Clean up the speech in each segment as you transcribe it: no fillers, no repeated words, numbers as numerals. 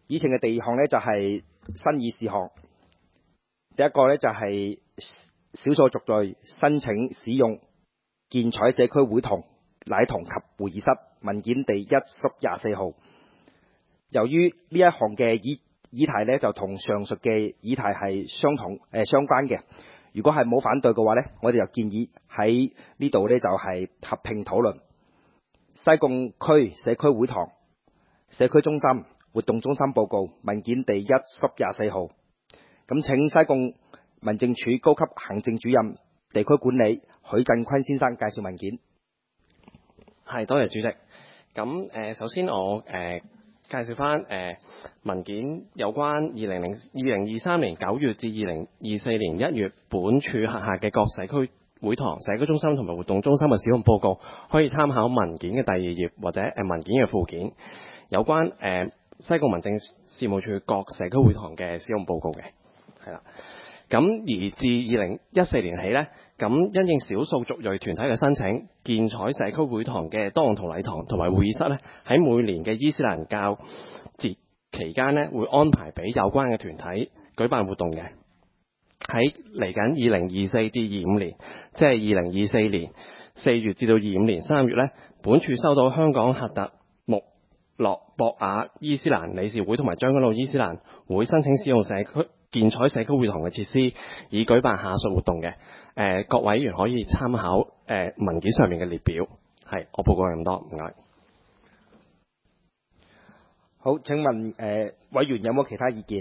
議程嘅第二項呢，就係新議事項。第一個呢，就係少數族裔申請使用建彩社區會堂禮堂及會議室文件第1/24號。由於呢一項嘅議題呢，就同上述嘅議題係相關嘅，如果係冇反對嘅話呢，我哋就建議喺呢度呢，就係合併討論西貢區社區會堂社區中心活動中心報告文件第1/24號。咁請西貢民政處高級行政主任地區管理許振坤先生介紹文件。 係，多謝主席。咁首先我介紹翻文件有關2023年9月至2024年1月本處轄下嘅各社區會堂、社區中心同埋活動中心嘅使用報告，可以參考文件嘅第2頁或者文件嘅附件，有關西貢民政事務處各社區會堂嘅使用報告嘅，係啦。咁而自2014年起呢，咁因應少數族裔團體嘅申請，建彩社區會堂嘅多用途禮堂同埋會議室呢，喺每年嘅伊斯蘭教節期間呢，會安排俾有關嘅團體舉辦活動嘅。喺嚟緊2024至25年，即係2024年4月至到25年3月呢，本處收到香港赫特穆洛博雅伊斯蘭理事會同埋將軍澳伊斯蘭會申請使用建彩社區會堂嘅設施，以舉辦下述活動嘅。各位委員可以參考文件上面嘅列表。係，我報告係咁多，唔該。 好，請問委員有冇其他意見？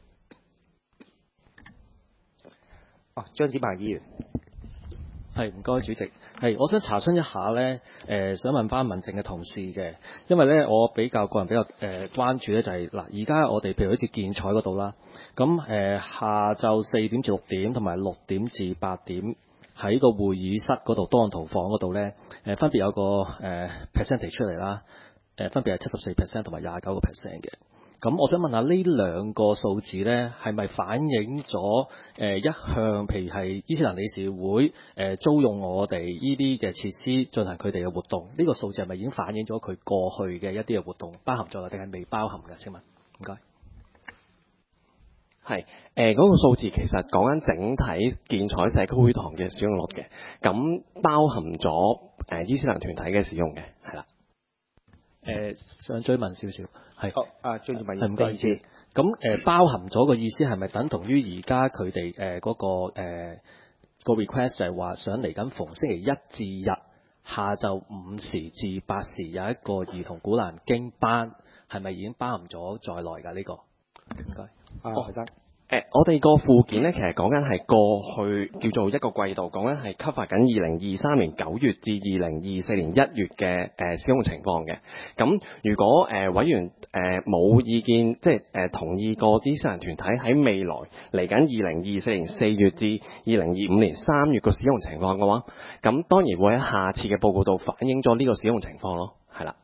張子鵬議員。 係，唔該主席。係，我想查詢一下呢，想問翻民政嘅同事嘅，因為呢，我個人比較關注呢，就係嗱，而家我哋譬如好似建彩嗰度啦，咁下晝4點至6點同埋6點至8點喺個會議室嗰度多用途房嗰度呢，分別有個percentage 出嚟啦，分別係74% 同埋29% 嘅。咁我想問下呢兩個數字呢，係咪反映咗一向譬如係伊斯蘭理事會租用我哋呢啲嘅設施進行佢哋嘅活動？呢個數字係咪已經反映咗佢過去嘅一啲嘅活動包含咗，定係未包含嘅？請問，唔該。 係嗰個數字其實講緊整體建彩社區會堂嘅使用率嘅，咁包含咗伊斯蘭團體嘅使用嘅，係啦。 想追問少少，係。 好，張志文， 係唔該意思。咁包含咗個意思係咪等同於而家佢哋嗰個 request 就係話想嚟緊逢星期一至日下晝5時至8時有一個兒童古蘭經班，係咪已經包含咗在內㗎？呢個唔該。 學生。 我哋個附件咧，其實講緊係過去叫做一個季度，講緊係 cover 緊2023年9月至2024年1月嘅使用情況嘅。咁如果委員冇意見，即係同意過伊斯蘭團體喺未來嚟緊2024年4月至2025年3月個使用情況嘅話，咁當然會喺下次嘅報告度反映咗呢個使用情況咯，係啦。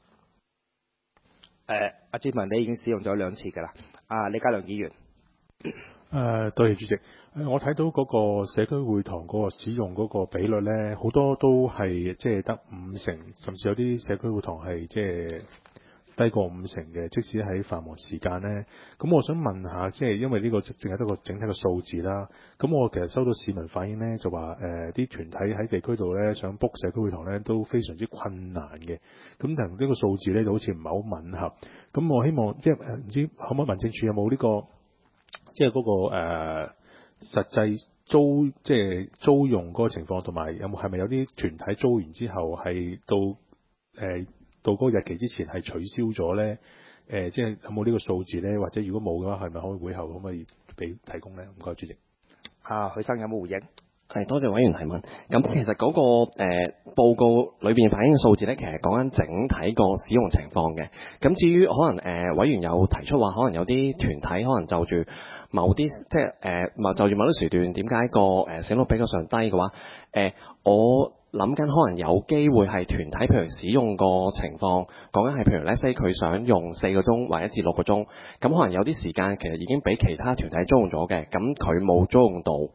阿志文，你已經使用咗2次㗎啦。李家良議員。 多謝主席。我睇到嗰個社區會堂嗰個使用嗰個比率呢，好多都係即係得50%，甚至有啲社區會堂係即係低過50%嘅。即使喺繁忙時間呢，咁我想問下，即係因為呢個淨係得個整體嘅數字啦。咁我其實收到市民反映呢，就話啲團體喺地區度呢，想 book 社區會堂呢都非常之困難嘅。咁但係呢個數字呢，就好似唔係好吻合。咁我希望即係唔知可唔可以民政處有冇呢個？即係嗰個實際租用嗰個情況，同埋係咪有啲團體租完之後係到嗰個日期之前係取消咗咧？即係有冇呢個數字咧？或者如果冇嘅話，係咪可以會後可唔可以提供咧？唔該，主席。 許生有冇回應？ 係，多謝委員提問。咁其實嗰個報告裏邊反映嘅數字咧，其實講緊整體個使用情況嘅。咁至於可能委員有提出話，可能有啲團體可能就住某啲即係就住某啲時段，點解個使用率比較上低嘅話，我諗緊可能有機會係團體譬如使用個情況，講緊係譬如 let's say 佢想用4個鐘或者至6個鐘，咁可能有啲時間其實已經俾其他團體租用咗嘅，咁佢冇租用到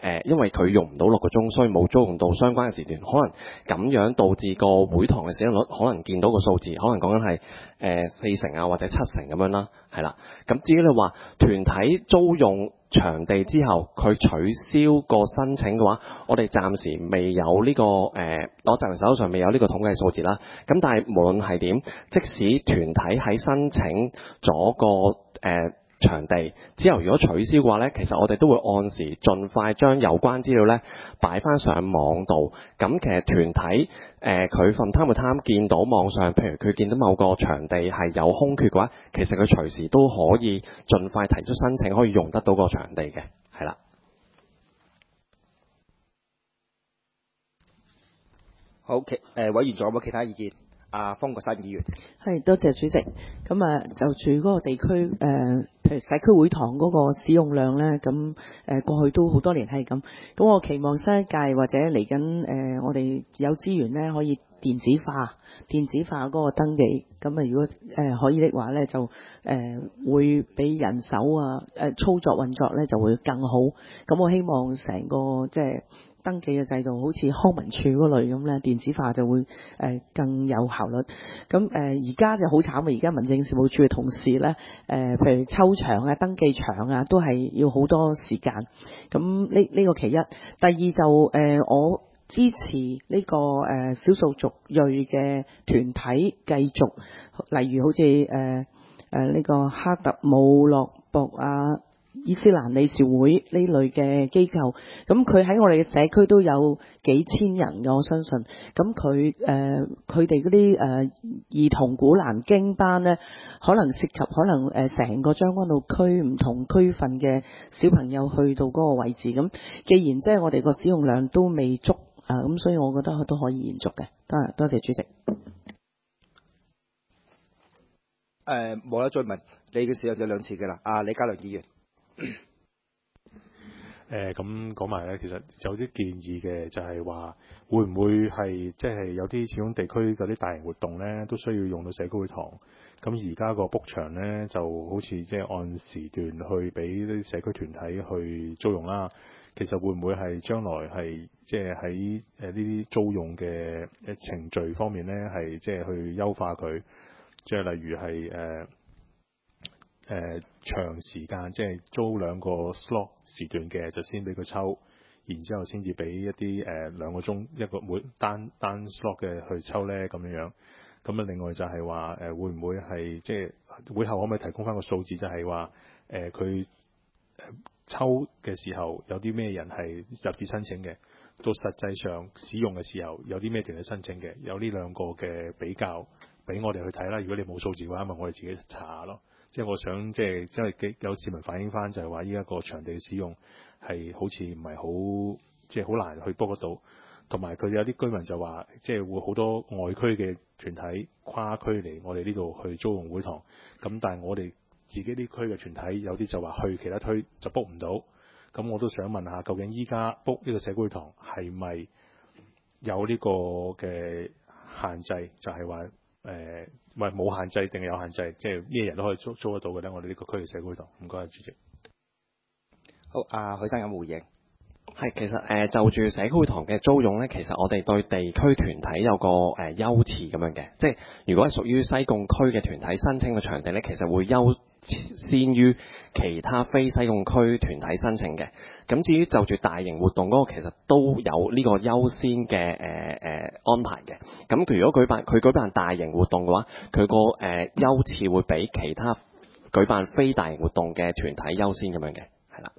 因為佢用唔到6個鐘，所以冇租用到相關嘅時段，可能咁樣導致個會堂嘅使用率可能見到個數字，可能講緊係4成啊或者7成咁樣啦，係啦。咁至於你話團體租用場地之後，佢取消個申請嘅話，我哋暫時未有呢、個我暫時手上未有呢個統計數字啦。咁但係無論係點，即使團體喺申請咗個場地之後，如果取消嘅話呢，其實我哋都會按時盡快將有關資料呢擺翻上網度。咁其實團體佢from time to time見到網上，譬如佢見到某個場地係有空缺嘅話，其實佢隨時都可以盡快提出申請，可以用得到個場地嘅，係啦。 好，委員仲有冇其他意見？方國珊議員。 係，多謝主席。咁就住嗰個地區譬如社區會堂嗰個使用量咧，咁過去都好多年係咁。咁我期望新一屆或者嚟緊我哋有資源咧，可以電子化嗰個登記。咁如果可以的話咧，就會俾人手操作運作咧就會更好。咁我希望成個即係登記嘅制度好似康文署嗰類咁咧，電子化就會更有效率。咁而家就好慘啊！而家民政事務處嘅同事咧，譬如抽場啊、登記場啊，都係要好多時間。咁呢個其一。第二就我支持呢個少數族裔嘅團體繼續，例如好似呢個哈特姆洛博伊斯蘭理事會呢類嘅機構，咁佢喺我哋嘅社區都有幾千人嘅，我相信。咁佢哋嗰啲兒童古蘭經班呢，可能涉及成個將軍澳區唔同區份嘅小朋友去到嗰個位置。咁既然即係我哋個使用量都未足咁所以我覺得都可以延續嘅。多謝主席。 冇得再問，你嘅使用咗2次嘅啦。李家良議員。 咁講埋咧，其實有啲建議嘅，就係話會唔會係即係有啲始終地區嗰啲大型活動咧，都需要用到社區會堂。咁而家個 book 場咧，就好似即係按時段去俾啲社區團體去租用啦。其實會唔會係將來係即係喺呢啲租用嘅程序方面咧，係即係去優化佢？即係例如係長時間，即係租2個 slot 時段嘅，就先俾佢抽，然之後先至俾一啲2個鐘一個每單 slot 嘅去抽咧咁樣。咁另外就係話會唔會係即係會後可唔可以提供翻個數字，就係話佢抽嘅時候有啲咩人係入紙申請嘅，到實際上使用嘅時候有啲咩團體申請嘅，有呢2個嘅比較俾我哋去睇啦。如果你冇數字嘅話，咪我哋自己查下咯。即係我想即係因為有市民反映翻，就係話依家個場地使用係好似唔係好即係好難去 book 得到，同埋佢有啲居民就話即係會好多外區嘅團體跨區嚟我哋呢度去租用會堂，咁但係我哋自己啲區嘅團體有啲就話去其他區就 book 唔到。咁我都想問下，究竟依家 book 呢個社區會堂係咪有呢個嘅限制？就係話唔係冇限制定係有限制？即係咩人都可以租得到嘅咧？我哋呢個區嘅社區會堂。唔該，主席。 好，許生有冇回應？ 係，其實就住社區會堂嘅租用咧，其實我哋對地區團體有個優次咁樣嘅，即係如果係屬於西貢區嘅團體申請嘅場地咧，其實會優先於其他非西貢區團體申請嘅。咁至於就住大型活動嗰個，其實都有呢個優先嘅安排嘅。咁如果佢舉辦大型活動嘅話，佢個優次會比其他舉辦非大型活動嘅團體優先咁樣嘅，係啦。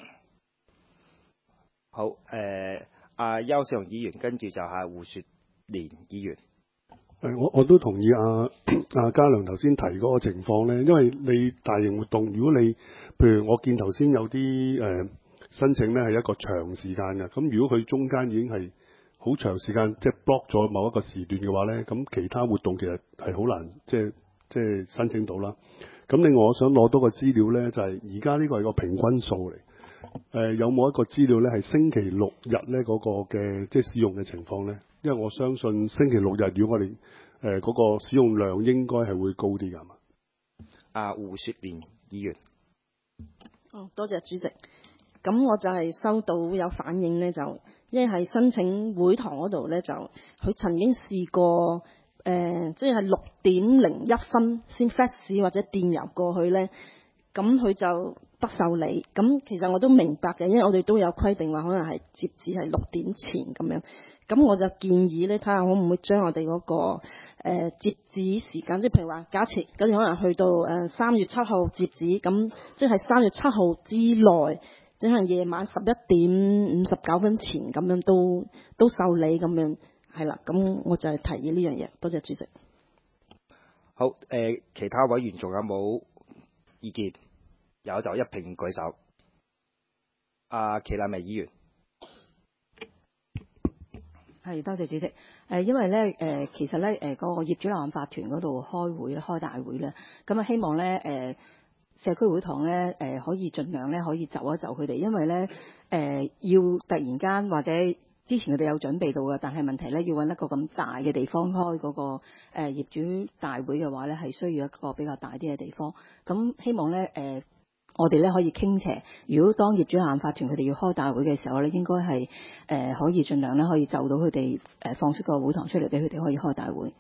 好，邱少雄議員，跟住就係胡雪蓮議員。 我都同意嘉良頭先提嗰個情況咧，因為你大型活動，如果你譬如我見頭先有啲申請咧係一個長時間嘅，咁如果佢中間已經係好長時間即係 block 咗某一個時段嘅話咧，咁其他活動其實係好難即係申請到啦。咁另外我想攞多個資料咧，就係而家呢個係個平均數嚟。有冇一個資料咧係星期六日咧嗰個嘅即係使用嘅情況咧？因為我相信星期六日如果我哋嗰個使用量應該係會高啲㗎嘛。 胡雪蓮議員。 多謝主席。 咁我就係收到有反應咧，就因為係申請會堂嗰度咧，就佢曾經試過即係6:01先 fax 或者電郵過去咧，咁佢就不受理。咁其實我都明白嘅，因為我哋都有規定話可能係截止係6點前咁樣。咁我就建議咧，睇下可唔可以將我哋嗰個截止時間，即係譬如話假設跟住可能去到3月7號截止，咁即係3月7號之內，即係夜晚11:59前咁樣都受理咁樣，係啦。咁我就係提議呢樣嘢。多謝主席。 好，其他委員仲有冇意見？有就一併舉手。阿祁麗薇議員。 係，多謝主席。因為咧其實咧嗰個業主立案法團嗰度開大會咧，咁啊希望咧社區會堂咧可以盡量咧可以就一就佢哋，因為咧要突然間或者之前佢哋有準備到嘅，但係問題咧要揾一個咁大嘅地方開嗰個業主大會嘅話咧，係需要一個比較大啲嘅地方。咁希望咧我哋咧可以傾斜，如果當業主立案法團佢哋要開大會嘅時候咧，應該係可以盡量咧可以就到佢哋放出個會堂出嚟，俾佢哋可以開大會。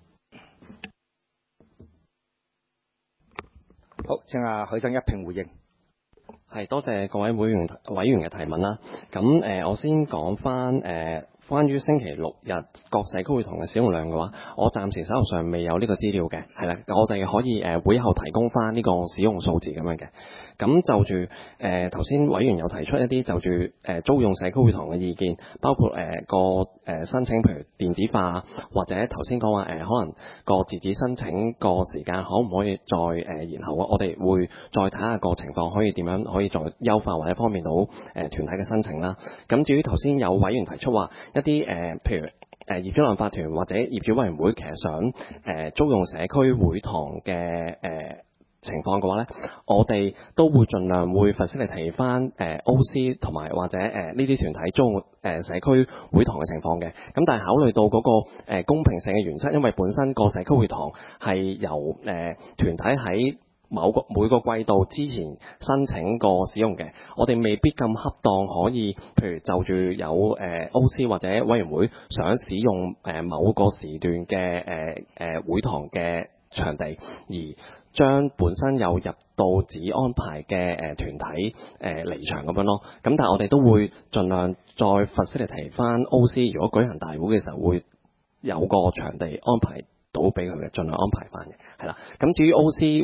好，請阿許生一併回應。 係，多謝各位委員嘅提問啦。咁我先講翻關於星期六日各社區會堂嘅使用量嘅話，我暫時手頭上未有呢個資料嘅，係啦，我哋可以會後提供翻呢個使用數字咁樣嘅。咁就住頭先委員有提出一啲就住租用社區會堂嘅意見，包括個申請譬如電子化，或者頭先講話可能個截止申請個時間可唔可以再延後啊？我哋會再睇下個情況，可以點樣可以再優化或者方便到團體嘅申請啦。咁至於頭先有委員提出話一啲譬如業主立案法團或者業主委員會其實想租用社區會堂嘅情況嘅話咧，我哋都會盡量會facilitate翻OC 同埋或者呢啲團體租用社區會堂嘅情況嘅。咁但係考慮到嗰個公平性嘅原則，因為本身個社區會堂係由團體喺每個季度之前申請過使用嘅，我哋未必咁恰當可以，譬如就住有OC 或者委員會想使用某個時段嘅會堂嘅場地，而將本身有入到指安排嘅團體離場咁樣咯。咁但係我哋都會盡量再 facilitate 翻 OC， 如果舉行大會嘅時候會有個場地安排到俾佢嘅，盡量安排翻嘅，係啦。咁至於 OC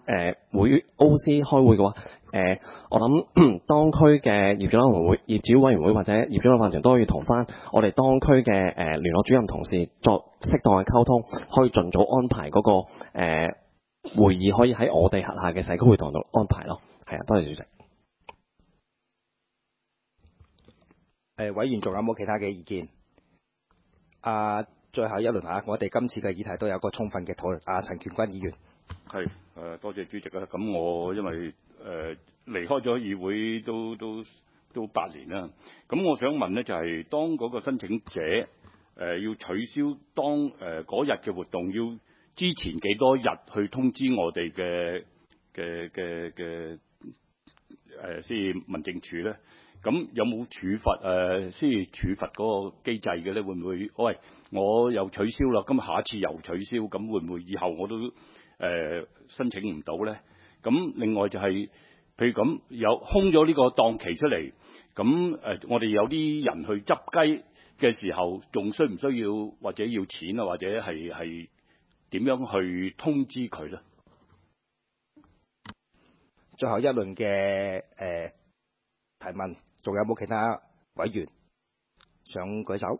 開會嘅話，我諗當區嘅業主委員會或者業主立案法團都可以同翻我哋當區嘅聯絡主任同事作適當嘅溝通，可以盡早安排嗰個會議，可以喺我哋轄下嘅社區會堂度安排咯。係啊，多謝主席。 委員仲有冇其他嘅意見？最後一輪嚇，我哋今次嘅議題都有個充分嘅討論。陳權軍議員。 係多謝主席啊！咁我因為離開咗議會都8年啦，咁我想問呢，就係當嗰個申請者要取消當嗰日嘅活動，要之前幾多日去通知我哋嘅先民政處咧？咁有冇處罰先處罰嗰個機制嘅咧？會唔會喂我又取消啦？咁下一次又取消，咁會唔會以後我都申請唔到咧？咁另外就係譬如咁有空咗呢個檔期出嚟，咁我哋有啲人去執雞嘅時候，仲需唔需要或者要錢啊？或者係點樣去通知佢咧？ 最後一輪嘅提問，仲有冇其他委員想舉手？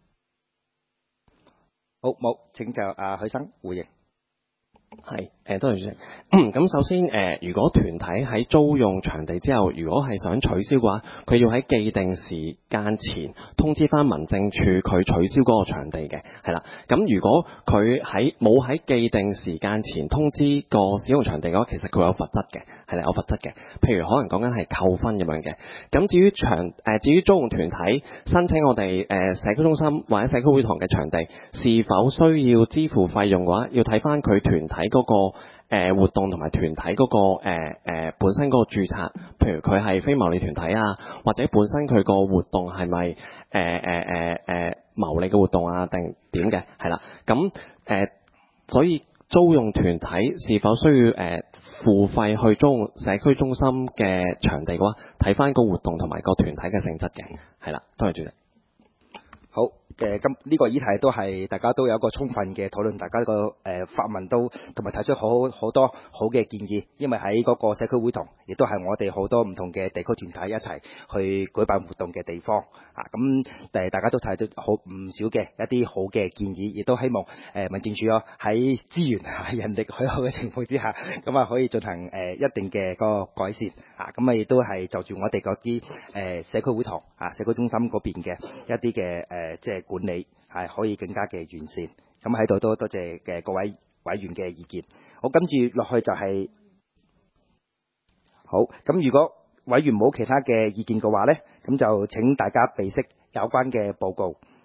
好，冇，請就許生回應。 係，多謝主席。咁首先如果團體喺租用場地之後，如果係想取消嘅話，佢要喺既定時間前通知翻民政處佢取消嗰個場地嘅，係啦。咁如果佢冇喺既定時間前通知個使用場地嘅話，其實佢有罰則嘅，係啦，有罰則嘅。譬如可能講緊係扣分咁樣嘅。咁至於租用團體申請我哋社區中心或者社區會堂嘅場地，是否需要支付費用嘅話，要睇翻佢團體嗰個活動同埋團體嗰個本身嗰個註冊，譬如佢係非牟利團體啊，或者本身佢個活動係咪牟利嘅活動啊，定點嘅係啦。咁所以租用團體是否需要付費去租用社區中心嘅場地嘅話，睇翻個活動同埋個團體嘅性質嘅，係啦。多謝主席。 好嘅，咁呢個議題都係大家都有一個充分嘅討論，大家個發問都同埋提出好多好嘅建議，因為喺嗰個社區會堂，亦都係我哋好多唔同嘅地區團體一齊去舉辦活動嘅地方啊。咁大家都提到好唔少嘅一啲好嘅建議，亦都希望民政處喺資源人力許可嘅情況之下，咁啊可以進行一定嘅嗰個改善啊。咁啊亦都係就住我哋嗰啲社區會堂啊、社區中心嗰邊嘅一啲嘅即係管理係可以更加嘅完善。咁喺度都多謝嘅各位委員嘅意見。好，跟住落去就係好。咁如果委員冇其他嘅意見嘅話呢，咁就請大家備悉有關嘅報告。